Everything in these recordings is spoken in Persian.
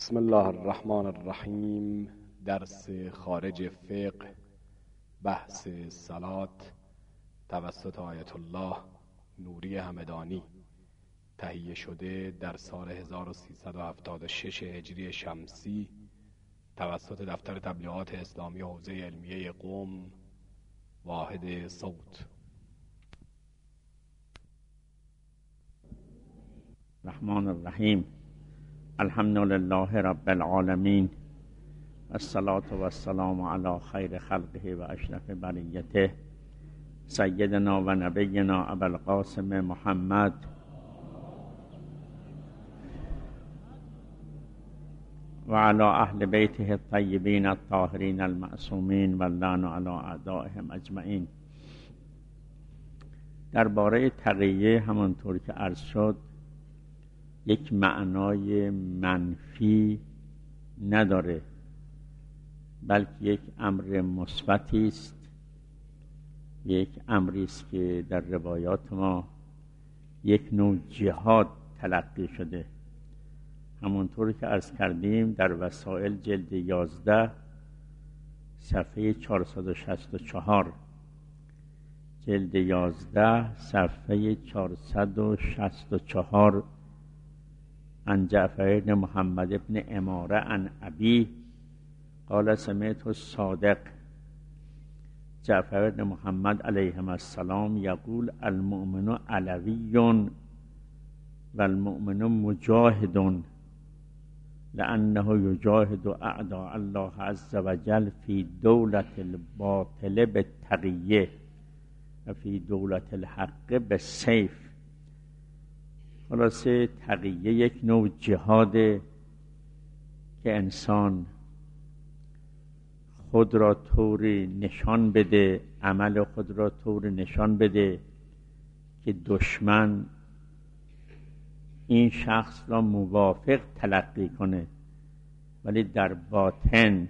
بسم الله الرحمن الرحیم. درس خارج فقه، بحث صلات توسط آیت الله نوری همدانی، تهیه شده در سال 1376 هجری شمسی توسط دفتر تبلیغات اسلامی حوزه علمیه قم، واحد صوت. الرحمن الرحیم. الحمد لله رب العالمین، الصلاة و السلام علی خیر خلقه و اشرف بریته، سیدنا و نبینا ابوالقاسم محمد و علی اهل بیته الطیبین الطاهرین المعصومین و اللعن علی اعدائهم اجمعین. درباره تقیه همانطور که عرض شد یک معنای منفی نداره، بلکه یک امر مثبتی است، یک امری است که در روایات ما یک نوع جهاد تلقی شده. همونطور که عرض کردیم در وسائل جلد 11 صفحه 464، جلد 11 صفحه 464، عن جعفر بن محمد بن عماره عن ابی قال سمعت الصادق جعفر بن محمد علیه السلام یقول المؤمن علوی و المؤمن مجاهد لأنه یجاهد اعداء الله عز وجل فی دولة الباطل بالتقیه و فی دولة الحق بالسیف. خلاصه تقیه یک نوع جهاده که انسان خود را طوری نشان بده، عمل خود را طوری نشان بده که دشمن این شخص را موافق تلقی کنه، ولی در باطن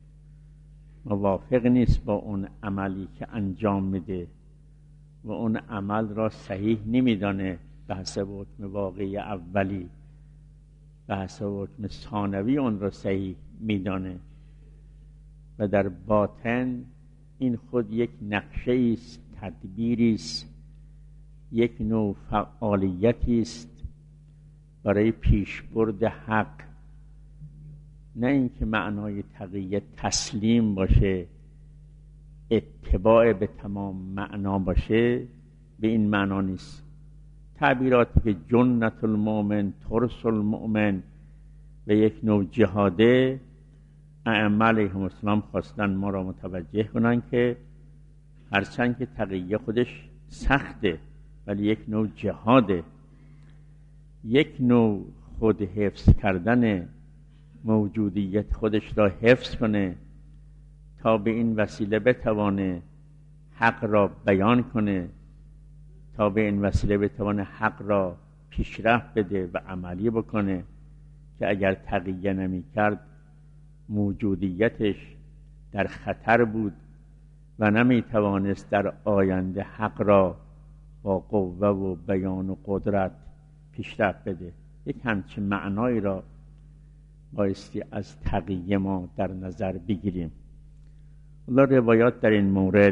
موافق نیست با اون عملی که انجام میده و اون عمل را صحیح نمیدانه به حسب حکم واقعی اولی، به حسب حکم ثانوی اون را صحیح میدانه و در باطن این خود یک نقشه است، تدبیری است، یک نوع فعالیتی است برای پیشبرد حق. نه اینکه معنای تقیه تسلیم باشه، اتباع به تمام معنا باشه، به این معنا نیست. تعبیراتی که جنت المؤمن، ترس المؤمن و یک نوع جهاده، ائمه علیهم السلام خواستن ما را متوجه کنن که هرچند که تقیه خودش سخته ولی یک نوع جهاده، یک نوع خود حفظ کردن موجودیت خودش را حفظ کنه تا به این وسیله بتوانه حق را بیان کنه، تا به این وسیله بتوانه حق را پیشرفت بده و عملی بکنه که اگر تقیه نمی کرد موجودیتش در خطر بود و نمی توانست در آینده حق را با قوه و بیان و قدرت پیشرفت بده. یک همچین معنایی را بایستی از تقیه ما در نظر بگیریم. الله روایات در این مورد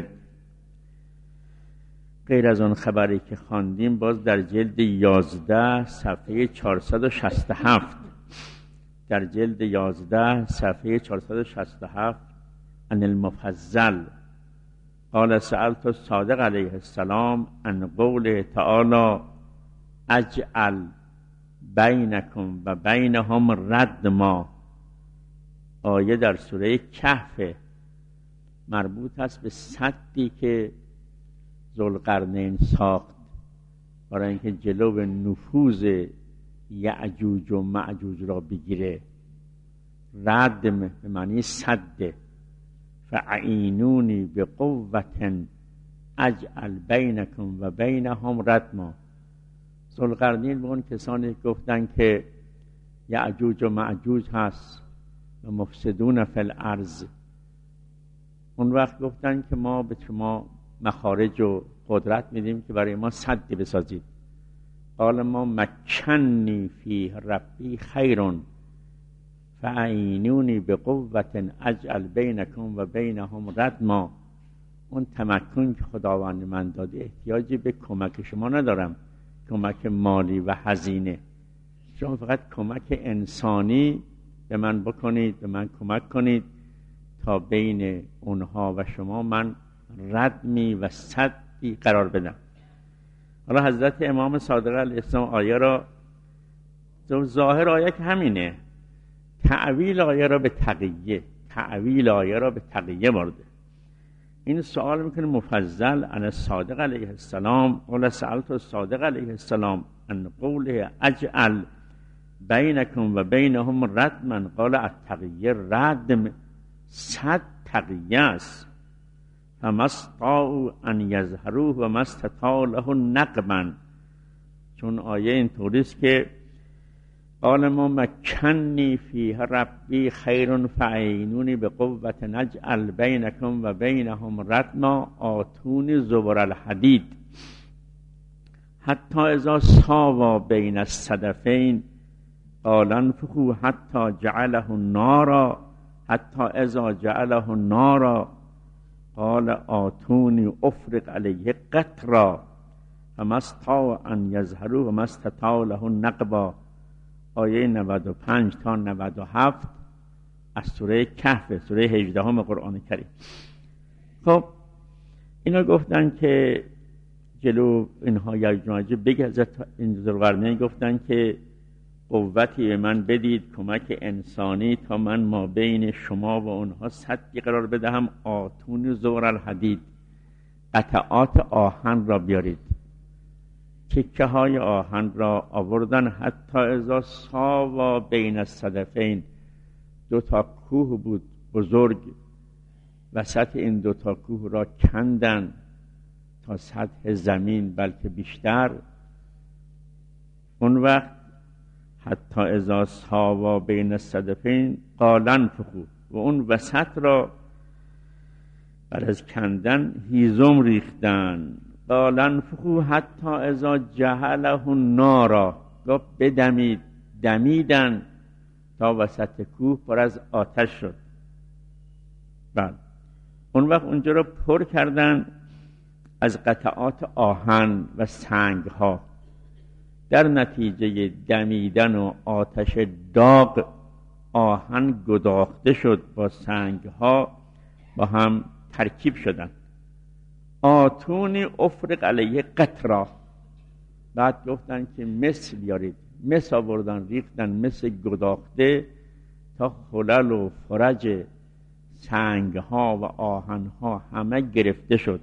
غیر از آن خبری که خواندیم باز در جلد 11 صفحه 467، در جلد 11 صفحه 467 عن المفضل قال سألت الصادق علیه السلام عن قوله تعالی اجعل بینکم و بینهم ردما. آیه در سوره کهف، مربوط است به سدی که ذوالقرنین ساخت برای اینکه جلو نفوذ یأجوج و مأجوج را بگیره. ردم به معنی سد، فاعینونی بقوة اجعل بینکم و بینهم ردما. ذوالقرنین به اون کسانی گفتن که یأجوج و مأجوج هست و مفسدون فی الارض، اون وقت گفتن که ما به شما مخارج و قدرت میدیم که برای ما سدی بسازید. قال ما مکنی فی ربی خیرون فاعینونی بقوة اجعل بینکم و بینهم ردما. اون تمکن که خداوند من داده احتیاجی به کمک شما ندارم، کمک مالی و هزینه. شما فقط کمک انسانی به من بکنید، به من کمک کنید تا بین اونها و شما من ردمی و سدی قرار بدم. حالا حضرت امام صادق علیه السلام آیه را، ظاهر آیه که همینه، تعویل آیه را به تقیه برده. این سوال میکنه مفضل عن الصادق علیه السلام، قال سألت الصادق علیه السلام ان قوله اجعل بینکم و بینهم ردما، قال التقیه ردم، صد تقیه است. فما استطاعوا ان یظهروه و ما استطاعوا له نقبا. چون آیه اینطوری است که قال ما مکنی فیها ربی خیر فعینونی بقوة نجعل بینکم و بینهم ردما آتونی زبر الحدید حتی اذا ساوا بین الصدفین قال انفخوا حتی جعله النارا حتی اذا جعله النارا قال آتونی افرغ علیه قطرا فما استطاعوا ان یظهروه و ما استطاعوا له نقبا. آیه 95 تا 97 از سوره کهف، سوره 18 قرآن کریم. خب اینا گفتن که جلو اینها یجمعجه بگذد. این ذوالقرنین گفتن که قوتی به من بدید، کمک انسانی تا من ما بین شما و اونها سدی قرار بدهم. آتون زور الحدید، قطعات آهن را بیارید. تکه های آهن را آوردن حتی اذا ساوا بین الصدفین، دو تا کوه بود بزرگ، وسط این دو تا کوه را کندن تا سطح زمین بلکه بیشتر. اون وقت حتی اذا ساوا بین الصدفین قال انفخوا، و اون وسط را بعد از کندن هیزم ریختن. قال انفخوا حتی اذا جعله النارا، گفت بدمید، دمیدن تا وسط کوه پر از آتش شد. بعد اون وقت اونجا را پر کردن از قطعات آهن و سنگ ها. در نتیجه دمیدن و آتش داغ آهن گداخته شد، با سنگ ها با هم ترکیب شدن. آتونی افرغ علیه قطرا. بعد گفتن که مس بیارید، مس آوردن ریختن، مس گداخته تا خلل و فرج سنگ ها و آهن ها همه گرفته شد.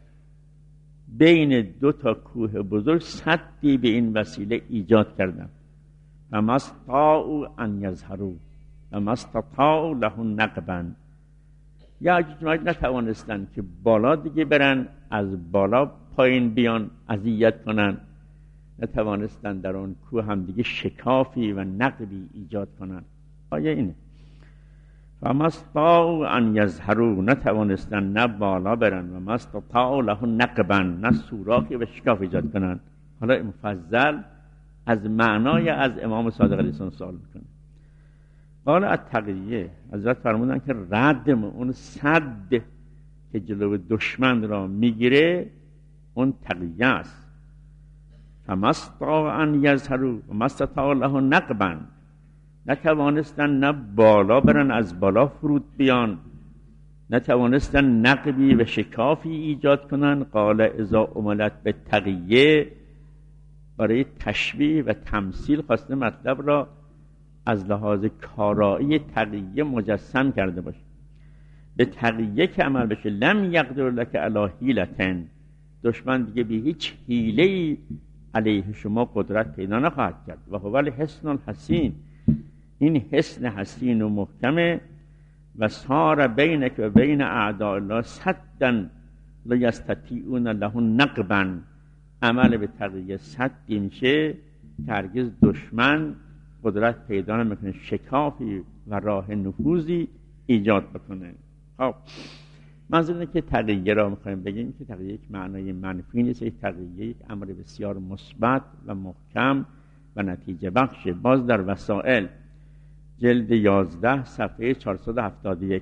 بین دو تا کوه بزرگ سدی به این وسیله ایجاد کردن. فما استطاعوا ان یظهروه و ما استطاعوا له نقبا. یأجوج مأجوج نتوانستن که بالا دیگه برن، از بالا پایین بیان اذیت کنن، نتوانستن در اون کوه هم دیگه شکافی و نقبی ایجاد کنن. آیه اینه فما استطاعوا ان یظهروه، نتوانستن نه بالا برن، و ما استطاعوا له نقبا، نه سوراخی و شکاف ایجاد کنن. حالا مفضل از معنای از امام صادق علیه السلام سوال میکنه. قال التقیه، حضرت فرمودن که ردم، اون صد که جلو دشمن را میگیره اون تقیه است. فما استطاعوا ان یظهروه و ما استطاعوا له نقبا، نتوانستن نه بالا برن از بالا فرود بیان، نتوانستن نقبی و شکافی ایجاد کنن. قال اذا عملت به تقیه، برای تشبیه و تمثیل خواسته مطلب را از لحاظ کارایی تقیه مجسم کرده باشه. به تقیه که عمل بشه، لم یقدر لک علی حیلة، دشمن دیگه به هیچ حیله‌ای علیه شما قدرت پیدا نخواهد کرد. و هو الحصن الحصین، این حصن حصین و محکمه. و صار بینک و بین اعداء الله سدا لا یستطیعون له نقبا. عمل به تقیه سدی میشه که هرگز دشمن قدرت پیدا نمیکنه شکافی و راه نفوذی ایجاد بکنه. خب منظور اینه که تقیه را میخوایم بگیم که تقیه یک معنای منفی نیست، یک تقیه یک امر بسیار مثبت و محکم و نتیجه بخشه. باز در وسائل جلد 11 صفحه 471.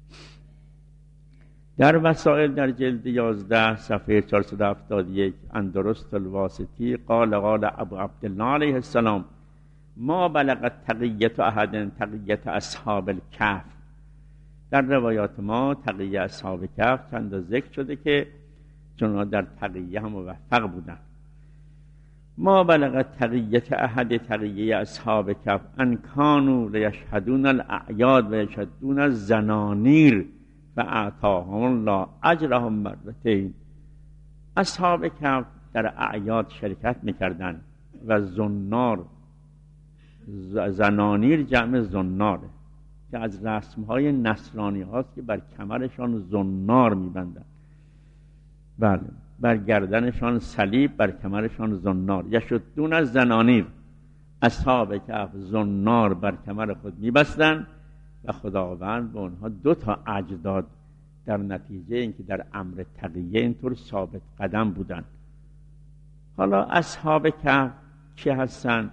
در وسائل در جلد 11 صفحه 471 اندرست الواسطی قال ابو عبدالله علیه السلام ما بلغت تقیت احد تقیت اصحاب الکهف. در روایات ما تقیه اصحاب کهف چند ذکر شده که چون در تقیه هم موفق بودن. ما بلغت تقیت احد تقیه اصحاب کهف ان کانوا لیشهدون الاعیاد و یشهدون الزنانیر و اعطاهم الله اجرهم مرتين. اصحاب کهف در اعیاد شرکت میکردن و زنار، زنانیر جمع زناره که از رسمهای نصرانی هاست که بر کمرشان زنار میبندن. بله، بر گردنشان صلیب، بر کمرشان زنار. یشدون از زنانیر، اصحاب کهف زنار بر کمر خود میبستن و خداوند به اونها 2 اجر داد در نتیجه اینکه در امر تقیه اینطور ثابت قدم بودن. حالا اصحاب کهف چه هستن؟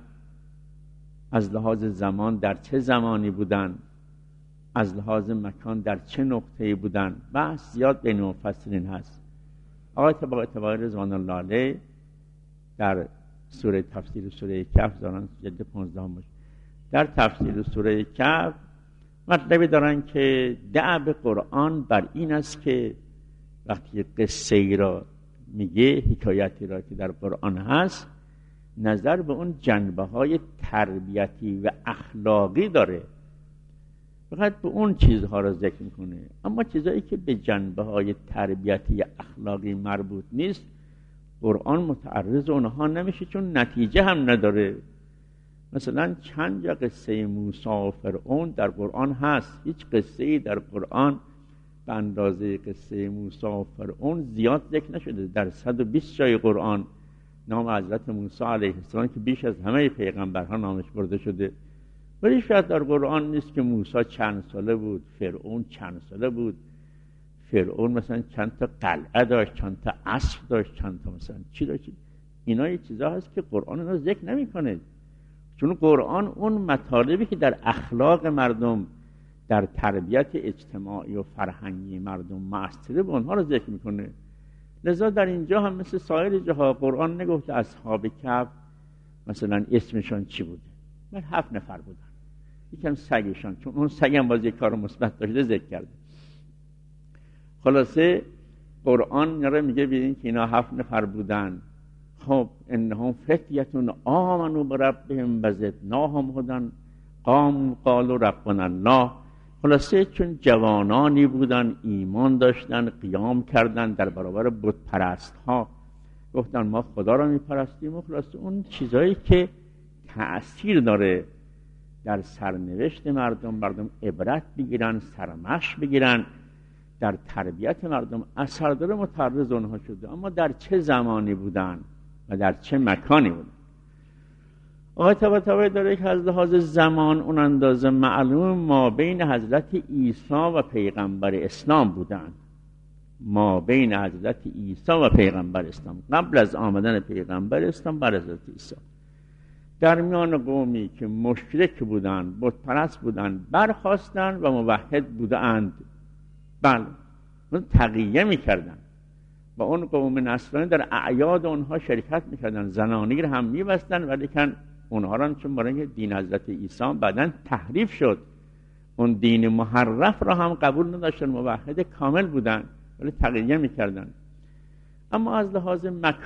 از لحاظ زمان در چه زمانی بودن؟ از لحاظ مکان در چه نقطه‌ای بودن؟ بحث زیاد بین مفسرین هست. آقای طباطبایی رضوان الله علیه در سوره تفسیر سوره کهف دارن جلد 15 باشه. در تفسیر سوره کهف مطلبی دارن که دأب قرآن بر این است که وقتی قصه ای را میگه، حکایتی را که در قرآن هست، نظر به اون جنبه های تربیتی و اخلاقی داره، فقط به اون چیزها را ذکر میکنه. اما چیزایی که به جنبه های تربیتی اخلاقی مربوط نیست قرآن متعرض اونها نمیشه، چون نتیجه هم نداره. مثلا چند جا قصه موسی و فرعون در قرآن هست، هیچ قصه ای در قرآن به اندازه قصه موسی و فرعون زیاد ذکر نشده. در 120 جای قرآن نام حضرت موسی علیه السلام که بیش از همه پیغمبرها نامش برده شده، ولی شاید در قرآن نیست که موسی چند ساله بود، فرعون چند ساله بود. فرعون مثلا چند تا قلعه داشت، چند تا اسب داشت، چند تا مثلا چی داشت. اینا یه چیزا هست که قرآن اینا ذکر نمیکنه، چون قرآن اون مطالبی که در اخلاق مردم، در تربیت اجتماعی و فرهنگی مردم مؤثره، به اونها رو ذکر میکنه. لذا در اینجا هم مثل سایر جاها قرآن نگفته اصحاب کهف مثلا اسمشان چی بوده، من 7 نفر بودن، یکم سگشان، چون اون سگ هم باز یک کار مثبت داشته ذکر کرده. خلاصه قرآن نره میگه ببینید که اینا 7 نفر بودن. خب انهم فتیتون آمنوا بربهم وزدناهم هدی قالوا ربنا الله. خلاصه چون جوانانی بودن، ایمان داشتن، قیام کردن در برابر بت پرست ها، گفتن ما خدا را میپرستیم. و خلاصه اون چیزایی که تأثیر داره در سرنوشت مردم عبرت بگیرن، سرمشق بگیرن، در تربیت مردم اثر داره، متعرض اونها شده. اما در چه زمانی بودن و در چه مکانی بودن؟ آقای طباطبایی داره که از لحاظ زمان اون اندازه معلوم ما بین حضرت عیسی و پیغمبر اسلام بودن، ما بین حضرت عیسی و پیغمبر اسلام، قبل از آمدن پیغمبر اسلام بر حضرت عیسی، در میان قومی که مشرک بودن، بت پرست بودن، برخاستن و موحد بودند. بله، اون تقیه میکردن و اون قوم نصرانی در اعیاد اونها شرکت میکردن، زنانیر هم میبستن، ولی کن اونها را چون برای دین حضرت عیسی بعدن تحریف شد، اون دین محرف را هم قبول نداشتن، موحد کامل بودن ولی تقیه میکردن. اما از لحاظ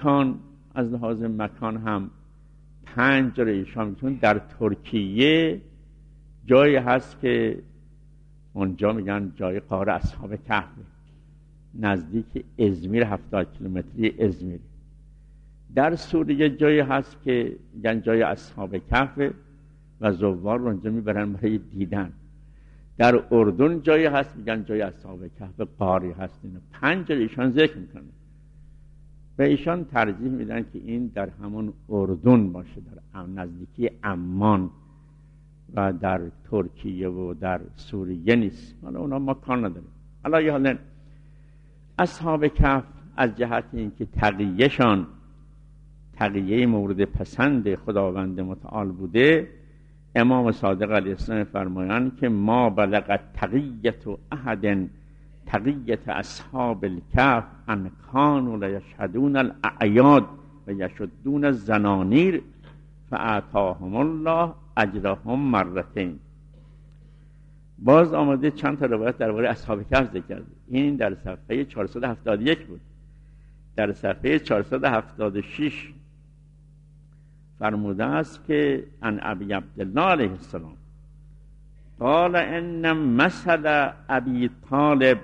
مکان هم 5 جای ایشان، چون در ترکیه جایی هست که اونجا میگن جای غار اصحاب کهف، نزدیک ازمیر، 70 کیلومتری ازمیر. در سوریه جایی هست که میگن جای اصحاب کهف و زوار رو اونجا میبرن برای دیدن. در اردن جایی هست میگن جای اصحاب کهف، غاری هست. 5 جای ایشان ذکر میکنه و ایشان ترجیح میدن که این در همون اردن باشه، در نزدیکی عمان و در ترکیه و در سوریه نیست. حالا اونا ما کار نداریم. حالا یه حالا اصحاب کهف از جهت اینکه تقیهشان تقیه مورد پسند خداوند متعال بوده، امام صادق علیه السلام فرمایند که ما بلغ تقیت احد تقیت اصحاب الکهف ان کانوا لیشهدون الاعیاد و یشدون الزنانیر فآتاهم الله اجرهم مرتین. باز آمده چند تا روایت درباره اصحاب کهف ذکر کرده. این در صفحه 471 بود. در صفحه 476 فرموده است که عن ابی عبدالله علیه السلام قال ان مثل ابی طالب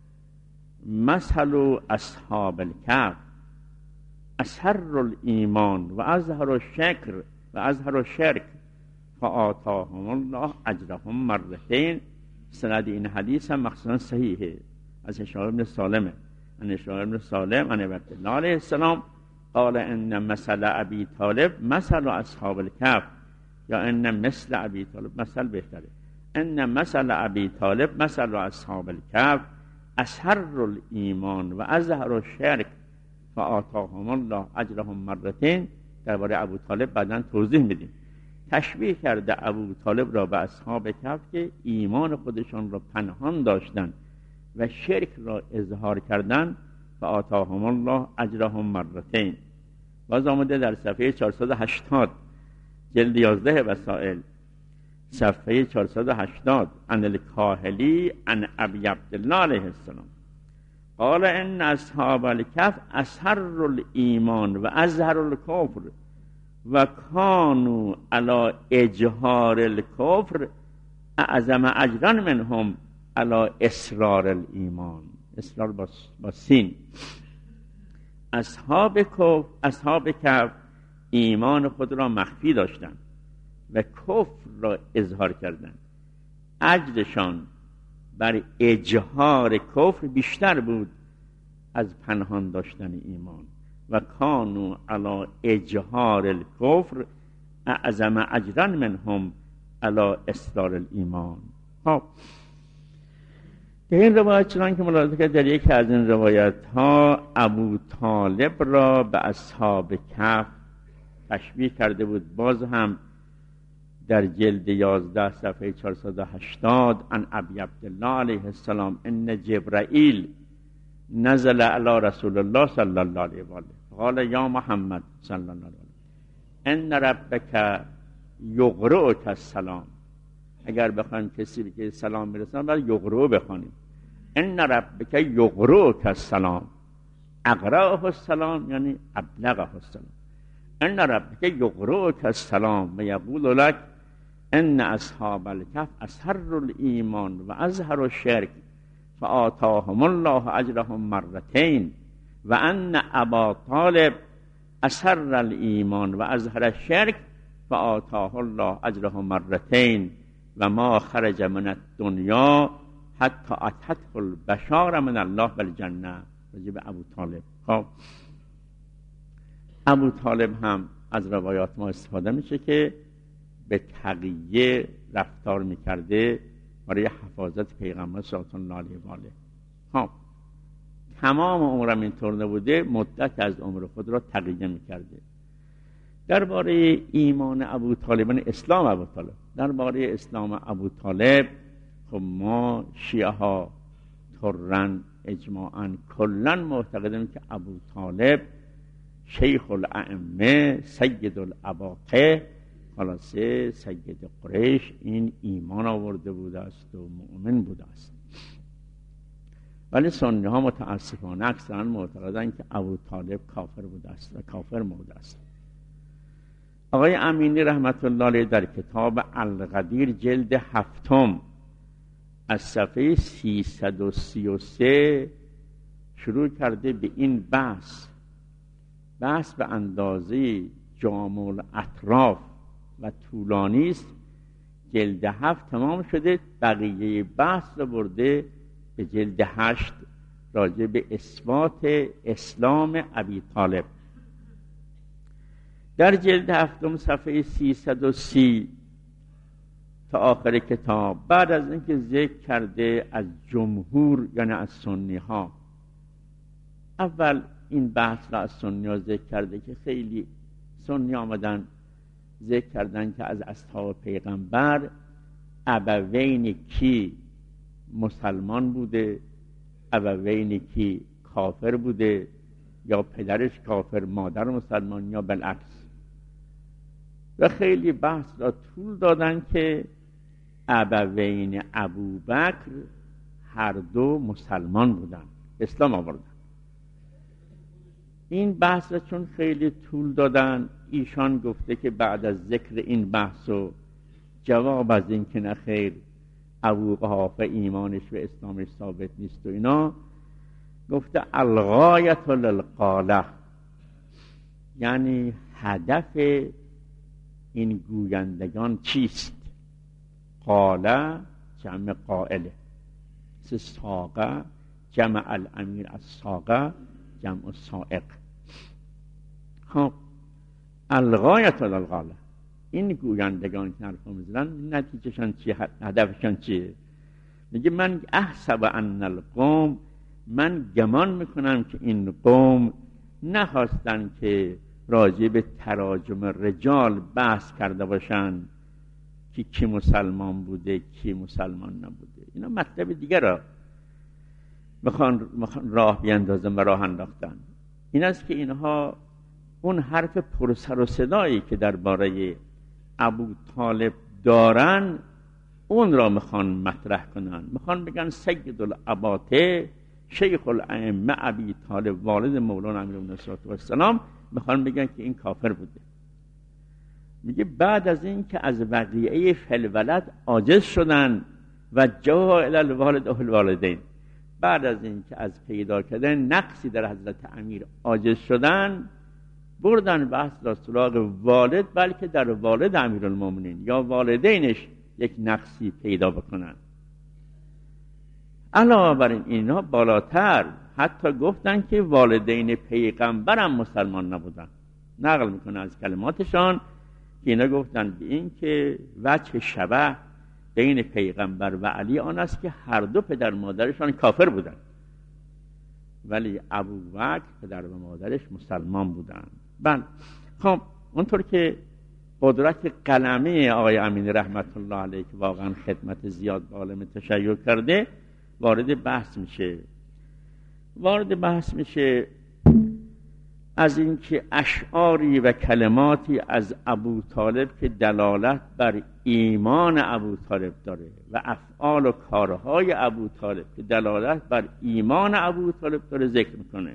مثل اصحاب الکهف اسر الایمان و اظهر الشرک فآتاهم الله اجرهم مرتین. سند این حدیث هم مخصوصا صحیحه، از هشام بن سالمه، عن هشام بن سالم عن عبدالله علیه السلام قال ان مثل ابی طالب مثل اصحاب الکهف، یا ان مثل ابی طالب، مثل بهتره، ان مثل ابی طالب مثل اصحاب الکهف اسر الایمان و اظهر الشرک فآتاهم الله اجرهم مرتین. درباره ابو طالب بعداً توضیح میدیم. تشبیه کرده ابو طالب را به اصحاب کهف که ایمان خودشان را پنهان داشتند و شرک را اظهار کردند. فآتاهم الله اجرهم مرتین. باز آمده در صفحه 480 جلد 11 وسائل، صفحه 480 عن الکاهلی عن ابی عبدالله علیه السلام قال ان اصحاب الکهف اسر الایمان و اظهر الکفر و کانوا علی اجهار الکفر اعظم اجرا منهم علی اسرار الایمان. اسرار با سین. اصحاب کهف ایمان خود را مخفی داشتند و کفر را اظهار کردند. اجرشان بر اجهار کفر بیشتر بود از پنهان داشتن ایمان. و کانوا علی اجهار الکفر اعظم اجرا منهم علی اسرار الایمان. خب در این روایت چنان که ملاحظه کرد در یکی از این روایت ها ابو طالب را به اصحاب کهف تشبیه کرده بود. باز هم در جلد 11 صفحه 480 عن ابی عبدالله علیه السلام ان جبرائیل نزل علی رسول الله صلی الله علیه و آله قال یا محمد صلی الله علیه و آله ان ربک یقرئک السلام. اگر بخوایم کسی که سلام برسونیم باید یقرئ بخوانیم. ان ربک یقرئک السلام، اقرأه السلام یعنی ابلغه السلام. ان ربک یقرئک السلام و یقول لك ان اصحاب الکهف اسر الایمان و اظهر الشرک فآتاهم الله اجرهم مرتین و ان ابا طالب اسر الایمان و اظهر الشرک فآتاه الله اجره مرتین و ما خرج من الدنیا حتی اتته البشار من الله بالجنه. راجب ابو طالب. خب ابو طالب هم از روایات ما استفاده میشه که به تقیه رفتار میکرده برای حفاظت پیغمبر صلی الله علیه و آله. خب تمام عمرم اینطور نبوده، مدت از عمر خود را تقیه میکرده. درباره ایمان ابو طالب، اسلام ابو طالب، درباره اسلام ابو طالب خب ما شیعه ها طرًا اجماعاً کلاً معتقدیم که ابو طالب شیخ الائمه سید الاباقه، خلاصه سید قریش، این ایمان آورده بوده است و مؤمن بوده است. ولی سنی ها متاسفانه اکثرا معتقدند که ابو طالب کافر بوده است و کافر مرده است. آقای امینی رحمت الله علیه در کتاب القدیر جلد 7 از صفحه 333 شروع کرده به این بحث به اندازه جامع الاطراف و طولانی است. جلد 7 تمام شده، بقیه بحث رو برده به جلد 8 راجع به اثبات اسلام ابی طالب. در جلد 7 صفحه 330 تا آخر کتاب بعد از اینکه ذکر کرده از جمهور یعنی از سنی ها، اول این بحث را از سنی ها ذکر کرده که خیلی سنی آمدن ذکر کردن که از اصحاب پیغمبر ابوین کی مسلمان بوده، ابوین کی کافر بوده، یا پدرش کافر مادر مسلمان، یا بالعکس. و خیلی بحث را طول دادن که ابوین ابوبکر هر دو مسلمان بودن، اسلام آوردن. این بحث را چون خیلی طول دادن، ایشان گفته که بعد از ذکر این بحث و جواب از این که نه خیر ابو قحافه ایمانش و اسلامش ثابت نیست و اینا، گفته الغایت للقاله، یعنی هدف این گویندگان چیست؟ قاله جمع قائله، ساقه جمع الامیر از ساقه جمع سائق. خب الغایت للقاله، این گویندگان که حرف میزنن نتیجهشان چیه، هدفشان چیه؟ میگه من احسب ان القوم، من گمان میکنم که این قوم نخواستن که راجع به تراجم رجال بحث کرده باشن که کی مسلمان بوده کی مسلمان نبوده. اینا مطلب دیگر را میخوان راه بیندازن و راه انداختن. این است که اینها اون حرف پرسر و صدایی که درباره ابو طالب دارن اون را میخوان مطرح کنن. میخوان بگن سید الاباطه شیخ الائمه ابی طالب والد مولانا امیرالمومنین علیه السلام، میخوان بگن که این کافر بوده. میگه بعد از این که از وقیعه فلولد عاجز شدن و جاء الی الوالد و الوالدین، بعد از این که از پیدا کردن نقصی در حضرت امیر عاجز شدن، بردن بحث را سراغ والد، بلکه در والد امیرالمومنین یا والدینش یک نقصی پیدا بکنن. علاوه بر اینا بالاتر حتی گفتن که والدین پیغمبرم مسلمان نبودن. نقل میکنه از کلماتشان که اینا گفتن به این که وجه شبه بین پیغمبر و علی آن است که هر دو پدر مادرشان کافر بودن، ولی ابوبکر پدر و مادرش مسلمان بودن. بله خب اونطور که قدرت قلمه آقای امینی رحمت الله علیه که واقعا خدمت زیاد به عالم تشیع کرده وارد بحث میشه از اینکه اشعاری و کلماتی از ابو طالب که دلالت بر ایمان ابو طالب داره و افعال و کارهای ابو طالب که دلالت بر ایمان ابو طالب داره ذکر میکنه.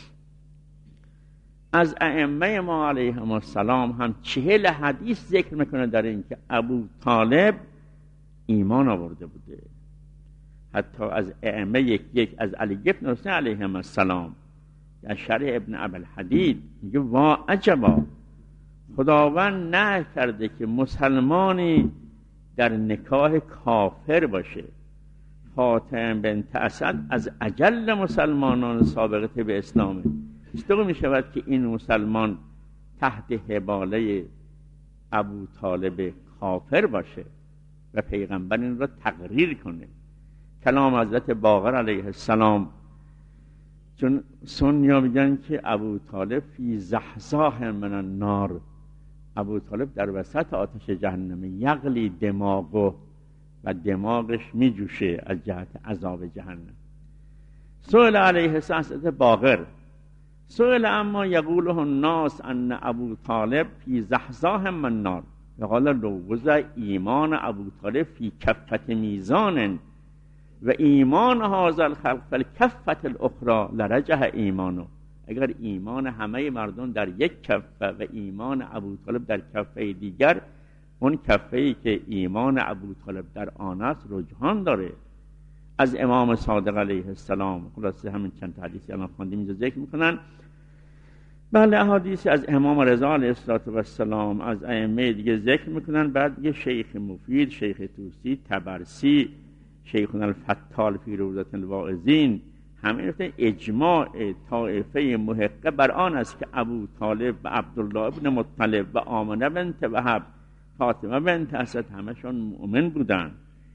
از ائمه ما علیهم السلام هم 40 حدیث ذکر میکنه در این که ابو طالب ایمان آورده بوده. حتی از ائمه یک از علی بن حسین علیهم السلام از شرح ابن ابوالحدید میگه وا عجبا، خداوند نه کرده که مسلمانی در نکاح کافر باشه. فاطمه بنت اسد از اجل مسلمانان سابقه به اسلامه. چطور می شود که این مسلمان تحت حباله ابو طالب کافر باشه و پیغمبر این را تقریر کنه؟ کلام حضرت باقر علیه السلام، چون سنیا میگن که ابو طالب فی زحزاح من النار، ابو طالب در وسط آتش جهنم، یغلی دماغه و دماغش میجوشه از جهت عذاب جهنم. سئل علیه السلام باقر سئل اما یقوله الناس ان ابو طالب فی زحزاح من النار، وقال لو وضع ایمان ابو طالب فی کفت میزان و ایمان هذا الخلق فالکفت الاخرى لرجح ایمانه. اگر ایمان همه مردم در یک کفه و ایمان ابو طالب در کفه دیگر، اون کفه‌ای که ایمان ابو طالب در آن است رجحان داره. از امام صادق علیه السلام خلاصه همین چند حدیثی الان خواندیم اینجا ذکر میکنن. بله احادیث از امام رضا علیه السلام از ائمه دیگه ذکر میکنن. بعد دیگه شیخ مفید، شیخ طوسی، طبرسی، شیخنا الفتال فی روضة الواعظین، همین گفتن اجماع طائفه محقه بر آن است که ابو طالب و عبدالله ابن مطلب و آمنه بنت وهب، فاطمه بنت اسد همشون مؤمن بودن.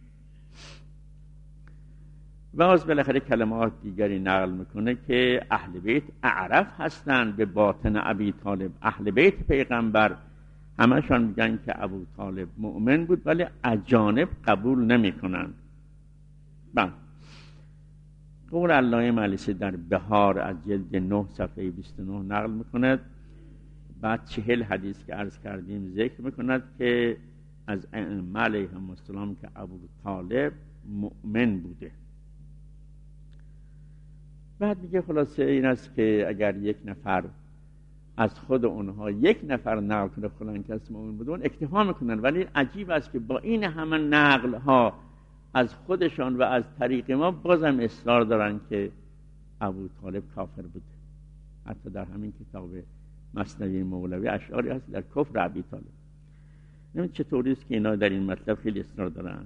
و از بالاخره کلمات دیگری نقل میکنه که اهل بیت اعرف هستند به باطن ابی طالب. اهل بیت پیغمبر همشان میگن که ابو طالب مؤمن بود، ولی اجانب قبول نمیکنن. بله، قول علامه مجلسی در بهار از جلد 9 صفحه 29 نقل میکند. بعد 40 حدیث که عرض کردیم ذکر میکند که از ائمه علیهم السلام که ابو طالب مؤمن بوده. بعد میگه خلاصه این است که اگر یک نفر از خود اونها یک نفر نقل کنه فلان کس مؤمن بوده، اون اکتفا میکنن، ولی عجیب است که با این همه نقل ها از خودشان و از طریق ما بازم اصرار دارن که ابو طالب کافر بوده. حتی در همین کتاب مثنوی مولوی اشعاری هست در کفر ابی طالب. نمید چطوری است که اینا در این مطلب خیلی اصرار دارن.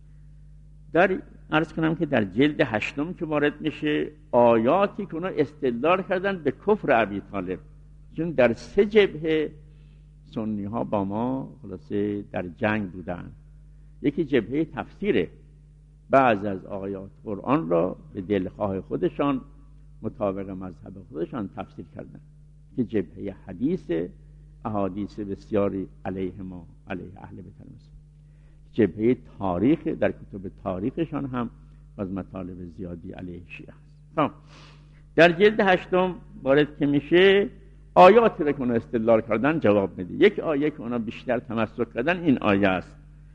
در عرض کنم که در جلد 8 که وارد میشه آیاتی که اونا استدلال کردن به کفر ابی طالب، چون در 3 جبهه سنی ها با ما خلاصه در جنگ بودن. یکی جبهه تفسیره، بعض از آیات قرآن را به دلخواه خودشان مطابق مذهب خودشان تفسیر کردن، که جبهه حدیث احادیث بسیاری علیه ما، علیه اهل بیت المسلم. جبهه تاریخ، در کتب تاریخشان هم از مطالب زیادی علیه شیعه است. در جلد 8 وارد که میشه آیاتی را که اونا استدلال کردن جواب میده. یک آیه که اونا بیشتر تمسک کردن این آیه است: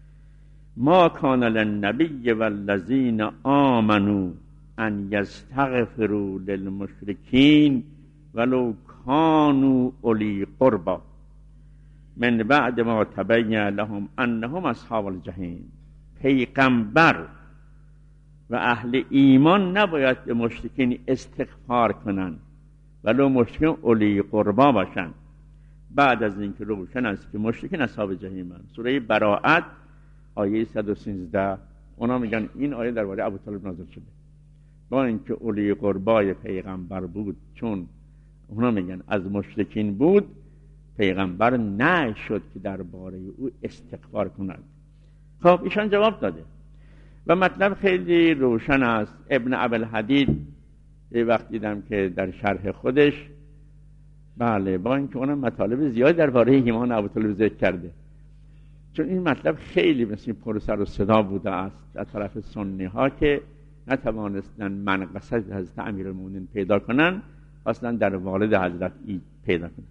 ما کان للنبی والذین آمنوا ان یستغفروا للمشرکین ولو کانوا اولی قربا من بعد ما تبین لهم انهم اصحاب الجحیم. پیغمبر و اهل ایمان نباید به مشرکین استغفار کنند ولو مشرکین اولی قربا باشند، بعد از اینکه روشن است که مشرکین اصحاب جحیمند. سوره براءت آیه 113 اونا میگن این آیه درباره ابو طالب نازل شده، با اینکه اولی قربای پیغمبر بود، چون اونا میگن از مشرکین بود، پیغمبر نشد که درباره او استغفار کند. خب ایشان جواب داده و مطلب خیلی روشن است. ابن ابوالحدید یه وقت دیدم که در شرح خودش، بله، با اینکه اونم مطالب زیاد درباره ایمان ابو طالب ذکر کرده، چون این مطلب خیلی مثل پر سر و صدا بوده است از طرف سنی ها که نتوانستن منقصه حضرت امیرالمومنین پیدا کنن، اصلا در والد حضرت پیدا کنن.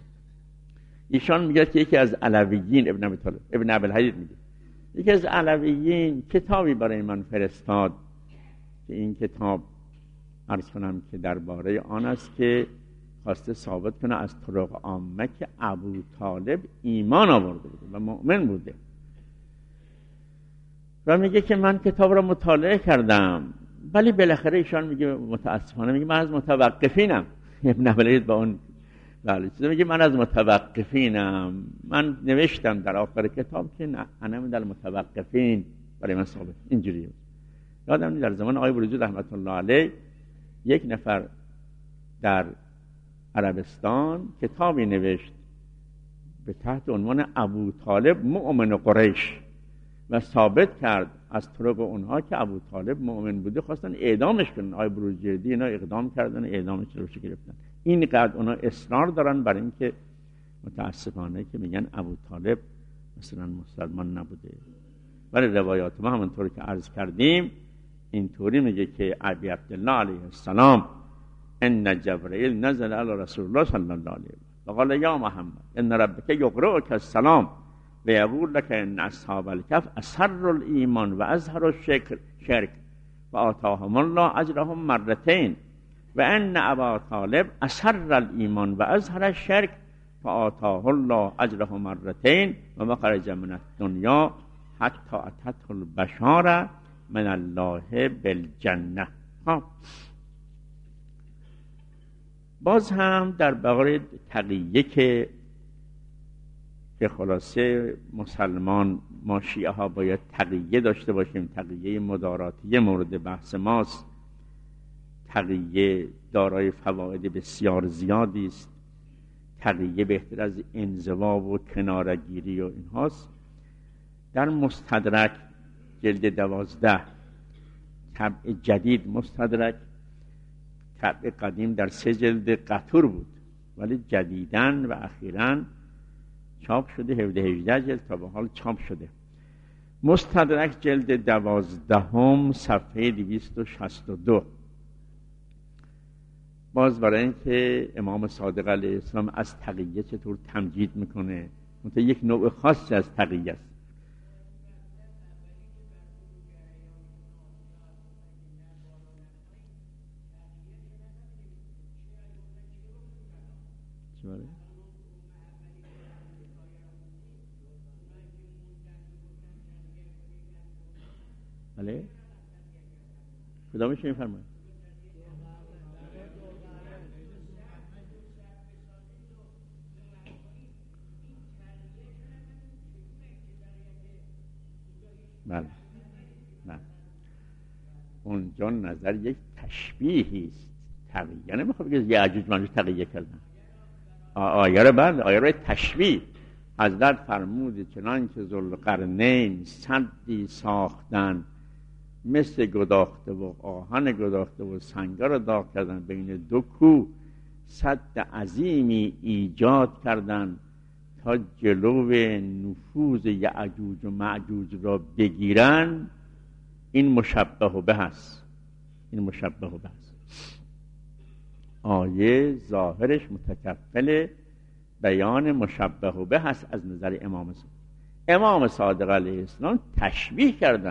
ایشان میگه که یکی از علویین، ابن ابوالحدید میگه یکی از علویین کتابی برای من فرستاد که این کتاب عرض کنم که درباره آن است که خواسته ثابت کنه از طرق عامه که ابو طالب ایمان آورده بوده و مؤمن بوده. و میگه که من کتاب را مطالعه کردم، ولی بالاخره ایشان میگه متاسفانه میگه من از متوقفینم. ابن ابوالحدید با اون بله میگه من از متوقفینم. من نوشتم در آخر کتاب که نه، انا من در متوقفین، برای من ثابت اینجوریه. یادم در زمان آقای بروجرد رحمت الله علیه یک نفر در عربستان کتابی نوشت به تحت عنوان ابو طالب مؤمن قریش و ثابت کرد از طرق اونها که ابو طالب مؤمن بوده. خواستن اعدامش کنن، آقای بروجردی اینا اقدام کردن، اعدامش رو گرفتن. اینقدر اونا اصرار دارن برای اینکه متاسفانه که میگن ابو طالب مثلا مسلمان نبوده. ولی روایات ما همونطور که عرض کردیم اینطوری میگه که ابی عبدالله علیه السلام ان جبرئیل نزل علی رسول الله صلی الله علیه و قال یا محمد ان ربک یقرئک السلام و یقول لك ان اصحاب الکهف اسر الایمان و اظهر الشرک و آتاهم الله اجرهم مرتين و ان ابا طالب اسر الایمان و اظهر الشرک فآتاه الله اجره مرتين و مخرج من الدنیا حتی اتته البشاره من الله بالجنه. باز هم در باره تقیه که خلاصه مسلمان، ما شیعه ها باید تقیه داشته باشیم. تقیه مداراتی مورد بحث ماست. تقیه دارای فواید بسیار زیادی است. تقیه بهتر از انزوا و کنارگیری و اینهاست. در مستدرک جلد 12 طبع جدید مستدرک، طبع قدیم در 3 جلد قطور بود، ولی جدیداً و اخیراً چاپ شده 17-18 جلد تا به حال چاپ شده. مستدرک جلد 12 صفحه 262. باز برای اینکه امام صادق علیه السلام از تقیه چطور تمجید میکنه، منتها یک نوع خاصی از تقیه است. بله کدامش میفرمایید؟ بله نه، اونجا نظر یک تشبیهی است. تقیه نمیخواد بگه یعجوج ماجوج تقیه کردن. آیه رو بله، آیه رو تشبیه حضرت فرمود چنان که ذوالقرنین سدی ساختن مثل گداخته و آهن گداخته و سنگر رو داغ کردن، بین دو کوه سد عظیمی ایجاد کردن تا جلو نفوذ یعجوج و معجوج را بگیرن. این مشبه به هست، این مشبه به هست. آیه ظاهرش متکفل بیان مشبه به هست از نظر امام صادق. امام صادق علیه السلام تشبیه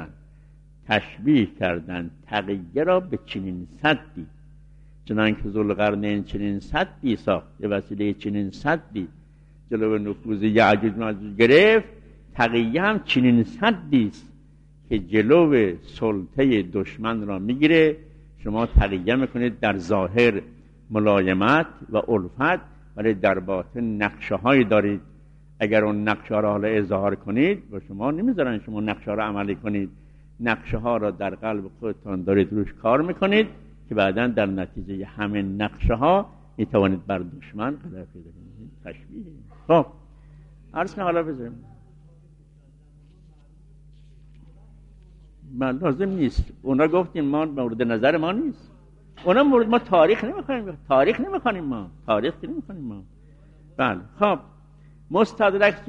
کردن تقیه را به چنین سدی، چنانکه ذوالقرنین چنین سدی ساخت، به وسیله چنین سدی جلو نفوذ یعجوج ماجوج گرفت. تقیه هم چنین سدی است که جلو سلطه دشمن را میگیره. شما تقیه میکنید در ظاهر ملایمت و الفت، ولی در باطن نقشه هایی دارید. اگر اون نقشه را حالا اظهار کنید و شما نمیذارن شما نقشه را عملی کنید، نقشه ها را در قلب خودتان دارید روش کار میکنید که بعدا در نتیجه همه نقشه ها میتوانید بر دشمن قدر پیدا کنید. تشبیه. خب عرض حالا بذاریم من لازم نیست، اونا گفتیم ما مورد نظر ما نیست، اونا مورد ما تاریخ نمیخونیم، تاریخ نمیخونیم ما. بله خب مستدرک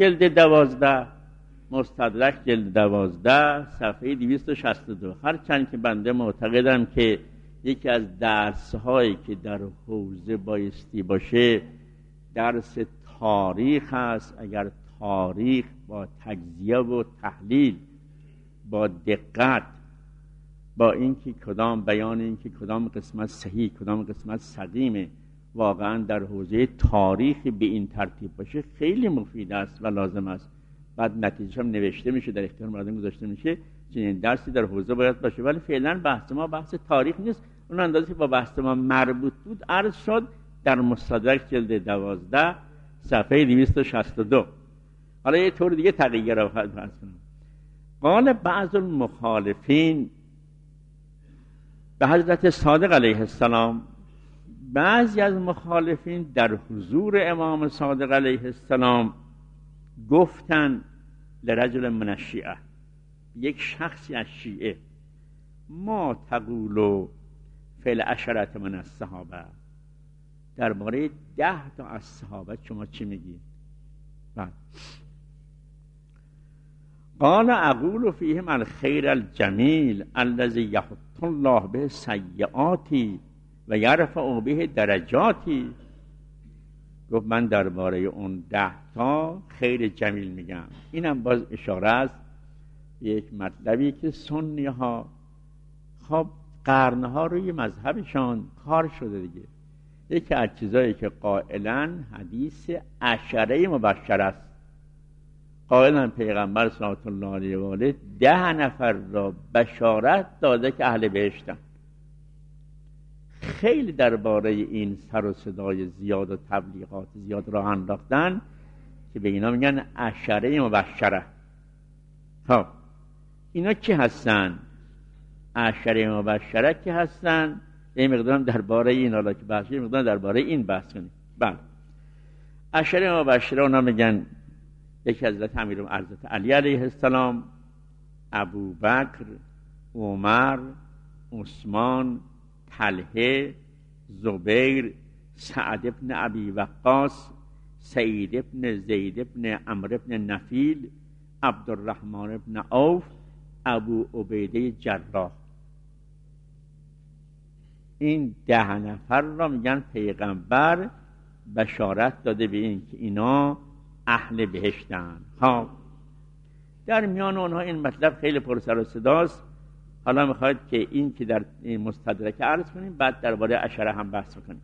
جلد 12 صفحه 262. هرچند که بنده معتقدم که یکی از درس‌هایی که در حوزه بایستی باشه درس تاریخ است. اگر تاریخ با تجزیه و تحلیل، با دقت، با اینکه کدام بیان اینکه کدام قسمت صحیح کدام قسمت سقیمه، واقعا در حوزه تاریخ به این ترتیب باشه خیلی مفید است و لازم است. بعد نتیجهش هم نوشته میشه، در اختیار مردم گذاشته میشه. چنین درسی در حوزه باید باشه، ولی فعلا بحث ما بحث تاریخ نیست. اون اندازه که با بحث ما مربوط بود عرض شد در مستدرک جلد 12 صفحه 262. حالا یه طور دیگه تقیه را بحث کنم. قال بعض المخالفین به حضرت صادق علیه السلام، بعضی از مخالفین در حضور امام صادق علیه السلام گفتن لرجل من الشیعه، یک شخصی از شیعه، ما تقولو فی العشرة من الصحابه، درباره 10 تا از صحابه شما چی میگید؟ قال اقول فیهم الخیر الجمیل الذی یحط الله به سیئاتی و یرفع به درجاتی. گفت من درباره اون 10 تا خیر جمیل میگم. اینم باز اشاره است به یک مطلبی که سنی ها خب قرنها روی مذهبشان کار شده دیگه. یکی از چیزایی که قائلا حدیث عشره مبشر است، قائلا پیغمبر صلی الله علیه و آله 10 نفر را بشارت داده که اهل بهشتن. خیلی درباره این سر و صدای زیاد و تبلیغات زیاد راه انداختن که به اینا میگن عشره مبشره. خب اینا کی هستن؟ عشره مبشره کی هستن؟ این مقدارم درباره این حالا که بحث کنیم، مقدار درباره این بحث کنیم. بله عشره مبشره اونا میگن یکی حضرت حضرت علی علیه السلام، ابوبکر، عمر، عثمان، طلحه، زبیر، سعد ابن ابی وقاص، سعید ابن زید ابن عمرو ابن نفیل، عبدالرحمن ابن عوف، ابو عبیده جراح. این 10 نفر را میگن پیغمبر بشارت داده به این که اینا اهل بهشتن. ها در میان اونها این مطلب خیلی پر سر و صداست. حالا میخواید که این که در مستدرک عرض کنیم، بعد درباره عشره هم بحث کنیم.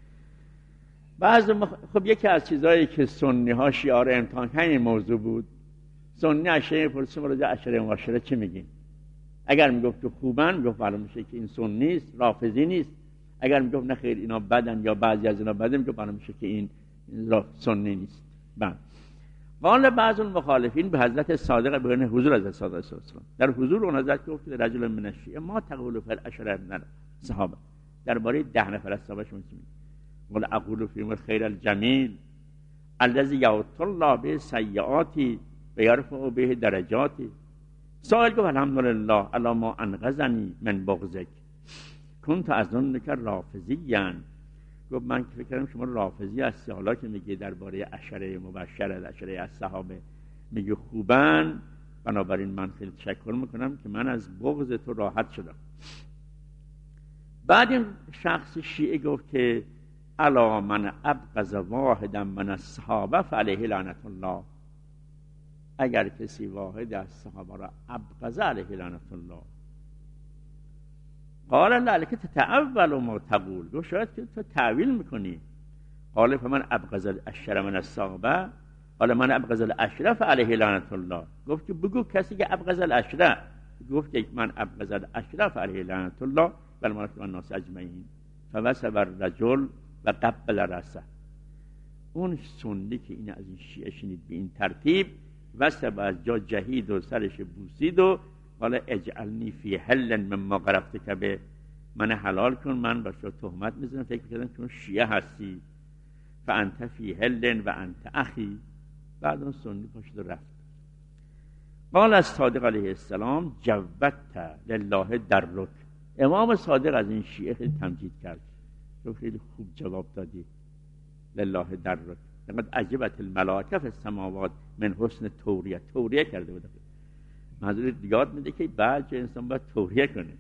خب یکی از چیزهایی که سنی ها شیار امتحان همین موضوع بود. سنی عشره پرسیم راجع عشره مبشره چی میگیم؟ اگر میگفت که خوبن، میگفت معلوم میشه که این سنی نیست، رافضی نیست. اگر میگفت نه خیر اینا بدن یا بعضی از اینا بدن، میگفت معلوم میشه که این سنی نیست. بعد قال بعض المخالفین به حضرت صادق بین حضور حضرت صادق صلی الله علیه و آله، در حضور اون حضرت گفت که رجل من الشیعه ما تقول فی العشره من صحابه، درباره 10 نفر از صحابه شما چی میگید؟ قال اقول فیهم الخیر الجمیل الذی یعط الله به سیئاتی و یرفع به درجاتی. سائل گفت الحمدلله علی ما انقذنی من بغضک کنت اظنک رافضیاً. گفت من فکر کردم شما رافضی هستی، حالا که میگه درباره عشره مبشره، عشره از صحابه میگه خوبن، بنابراین من خیلی تشکر میکنم که من از بغض تو راحت شدم. بعد این شخص شیعه گفت که الا من ابغض واحدا من الصحابه فعلیه لعنت الله، اگر کسی واحد از صحابه را ابغض علیه لعنت الله. قال لعلک تتأول ما تقول، گفت شاید که تو تعویل میکنی. قال فمن ابغض العشره من الصحابه قال من ابغض العشره فعلیه لعنت الله. گفت که بگو کسی که ابغض العشره، گفت که من ابغض العشره فعلیه لعنت الله و الملائکه و الناس اجمعین. فوثب الرجل و قبل رأسه. اون سنی که این از این شیعه شنید به این ترتیب، وثب از جا جهید و سرش بوسید و قال اجعلنی فی حل مما غرفتک به، من حلال کن، من با شما تهمت میزنم، فکر کردم چون شیعه هستی. فانت فی حل و انت اخی. بعد اون سنی پاشد و رفت. قال از صادق علیه السلام جودت لله درک. امام صادق از این شیعه خیلی تمجید کرد، تو خیلی خوب جواب دادی. لله درک، لقد عجبت الملائکه فی السماوات من حسن توریه کرده بود. منظور یاد میده که بعد انسان باید توریه کنه.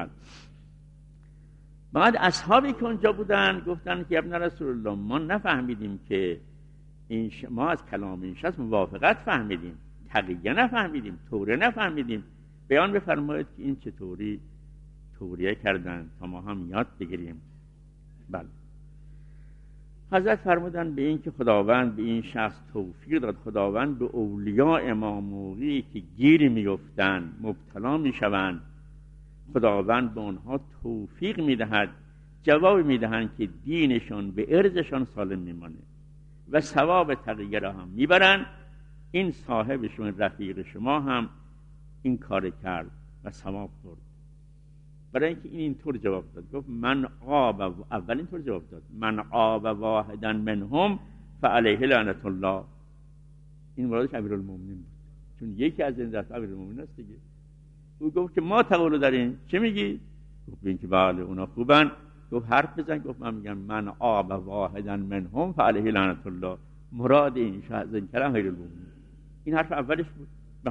بعد اصحابی که اونجا بودن گفتن که ابن رسول الله ما نفهمیدیم که این ما از کلام این شخص موافقت فهمیدیم، تقیه نفهمیدیم، توریه نفهمیدیم. بیان بفرمایید که این چطوری توریه کردن تا ما هم یاد بگیریم. بله. حضرت فرمودن به این که خداوند به این شخص توفیق داد. خداوند به اولیاء ما موقعی که گیری میفتن، مبتلا میشوند، خداوند به آنها توفیق میدهد، جواب میدهند که دینشان به ارزشان سالم میمانه و ثواب تقیه را هم میبرن. این صاحب شما، رفیق شما هم این کار کرد و ثواب برد. برای اینکه این اینطور جواب داد، گفت من آب، اول اینطور جواب داد من آب واحدا منهم فعلیه لعنت الله. این مرادش امیرالمومنین بود، چون یکی از این دست امیرالمومنین است دیگه. او گفت که ما تقولو داریم، چه میگی؟ گفت این که بله اونا خوبن. گفت حرف بزن. گفت من میگم من آب واحدا منهم فعلیه لعنت الله. مراد این از این کلام امیرالمومنین. این حرف اولش بود.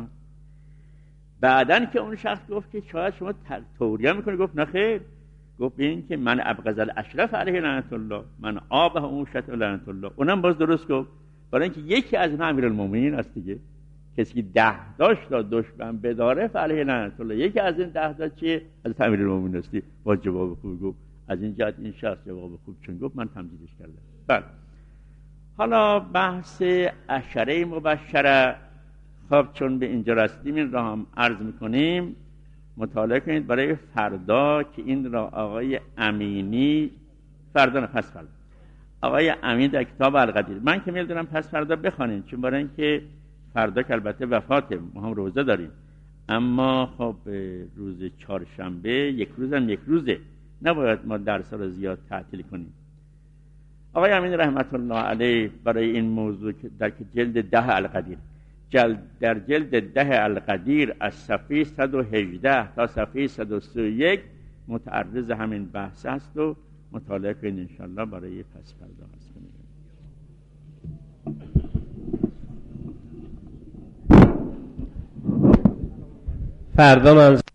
بعدن که اون شخص گفت که شاید شما توریه میکنه، گفت نه خیر. گفت این که من ابغض الاشرف علیه لعنت الله من آبه اون شت لعنت الله. اونم باز درست گفت، برای اینکه یکی از اینا امیرالمومنین است دیگه. کسی که 10 داشت دشمن بداره فعلیه لعنت الله، یکی از این 10 تا چیه؟ از امیرالمومنین استی. با جواب خوب گفت. از این جهت این شخص جواب خوب چون گفت من تمجیدش کردم. بله. حالا بحث عشره مبشره. خب چون به اینجا رسیدیم این را هم عرض میکنیم، مطالعه کنید برای فردا که این را آقای امینی پس فردا آقای امین در کتاب القدیر، من که میدونم پس فردا بخوانید، چون برای اینکه فردا که البته وفاته، ما هم روزه داریم، اما خب روز چهارشنبه یک روزه، نباید ما درس را زیاد تعطیل کنیم. آقای امین رحمت الله علیه برای این موضوع در جلد 10 القدیر، در جلد 10 القدیر از صفحه 118 تا صفحه 131 متعرض همین بحث است و مطالعه کنید انشاءالله برای پس فردا هست. فردا منظور